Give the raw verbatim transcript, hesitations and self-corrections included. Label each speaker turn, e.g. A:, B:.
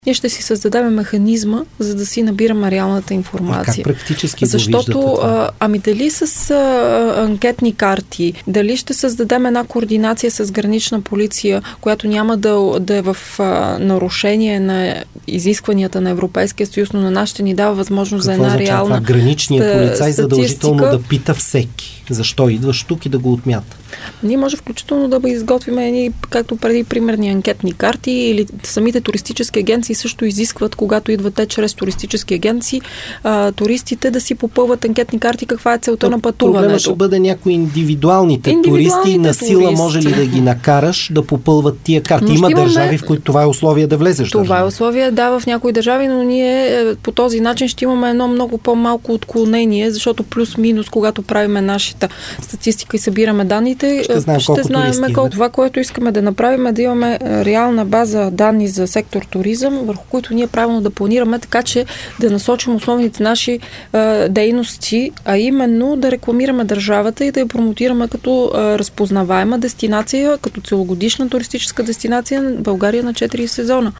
A: Ние ще си създадем механизма, за да си набираме реалната информация.
B: А как практически
A: Защото,
B: го виждате това?
A: ами дали с а, анкетни карти, дали ще създадем една координация с гранична полиция, която няма да, да е в а, нарушение на изискванията на Европейския съюз, но на нас ще ни дава възможност
B: Какво
A: за една
B: означава
A: реална
B: това? Граничният полицай задължително
A: статистика.
B: да пита всеки защо идваш тук и да го отмята.
A: Ние може включително да изготвим едни, както преди, примерни анкетни карти, или самите туристически агенции също изискват, когато идват те чрез туристически агенции, а, туристите да си попълват анкетни карти, каква е целта на пътуването.
B: Проблема ще бъде някои индивидуалните,
A: Индивидуалните
B: туристи, на сила
A: туристи.
B: може ли да ги накараш да попълват тия карти?
A: Но
B: Има
A: ще имаме-
B: държави, в които това е условие да влезеш. в
A: Това е
B: държава.
A: условие, да, в някои държави, но ние е, по този начин ще имаме едно много по-малко отклонение, защото плюс-минус, когато правиме нашата статистика и събираме данните,
B: Ще знаем
A: ще
B: колко
A: знаем
B: туристи
A: колко.
B: идват.
A: Това, което искаме да направим, е да имаме е, реална база данни за сектор туризъм, върху които ние правилно да планираме, така че да насочим основните наши е, дейности, а именно да рекламираме държавата и да я промотираме като е, разпознаваема дестинация, като целогодишна туристическа дестинация България на четири сезона.